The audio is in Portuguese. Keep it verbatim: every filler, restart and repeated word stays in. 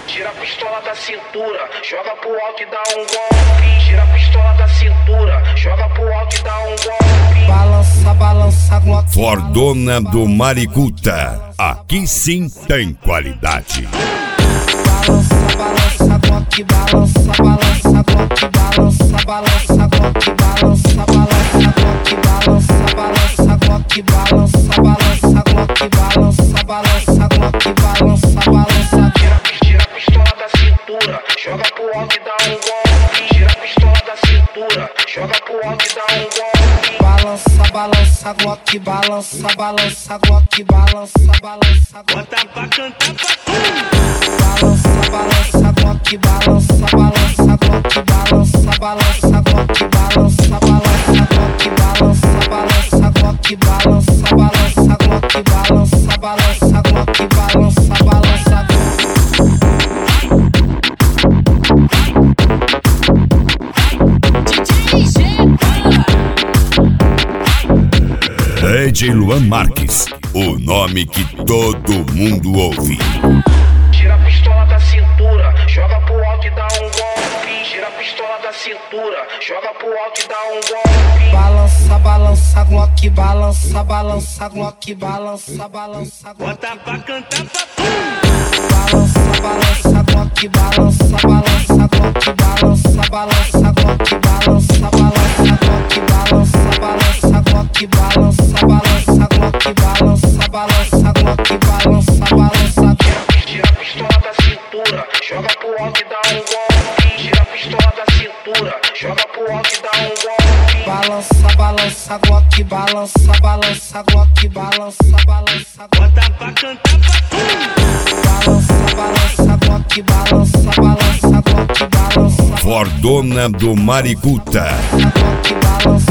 Tira a pistola da cintura, joga pro alto e dá um golpe. Tira a pistola da cintura, joga pro alto e dá um golpe. Balança, balança, Glock. Fordona do Maricuta, aqui sim tem qualidade. Balança, balança, Glock, balança, balança, Glock, balança, balança, Glock, balança, balança, Glock, balança, balança, Glock, balança, balança, Glock, balança, balança, Glock, balança, balança. Tira a pistola da cintura, joga pro alto e dá um golpe. Tira a pistola da cintura, joga pro alto e dá um golpe. Balança, balança, Glock, balança, balança, Glock, balança, balança, Glock. Bota pra cantar pra tu. Balança, balança, Glock, balança, balança, Glock, balança, balança, Glock, balança, balança, Glock, balança, balança, Glock, balança, balança, Glock, balança, balança, Glock, balança, balança. D J Luan Marques, o nome que todo mundo ouve. Tira a pistola da cintura, joga pro alto e dá um golpe. Tira a pistola da cintura, joga pro alto e dá um golpe. Balança, balança, Glock, balança, balança, Glock, balança, balança, Glock. Bota pra cantar pra tu. Balança, balança, Glock, balança, balança, Glock, balança, balança, Glock, balança, balança, Glock, balança, balança, Glock, balança, balança, Glock, balança, balança, Glock, balança, balança. Tira a pistola da cintura, joga pro alto e dá um golpe. Tira a pistola da cintura, joga pro alto e dá um golpe. Balança, balança, Glock, balança, balança, Glock, balança, balança, Glock. Bota pra cantar pra tu. Balança, balança, Glock, balança, balança, Glock, balança. Fordona do Maricuta. Glock, balança.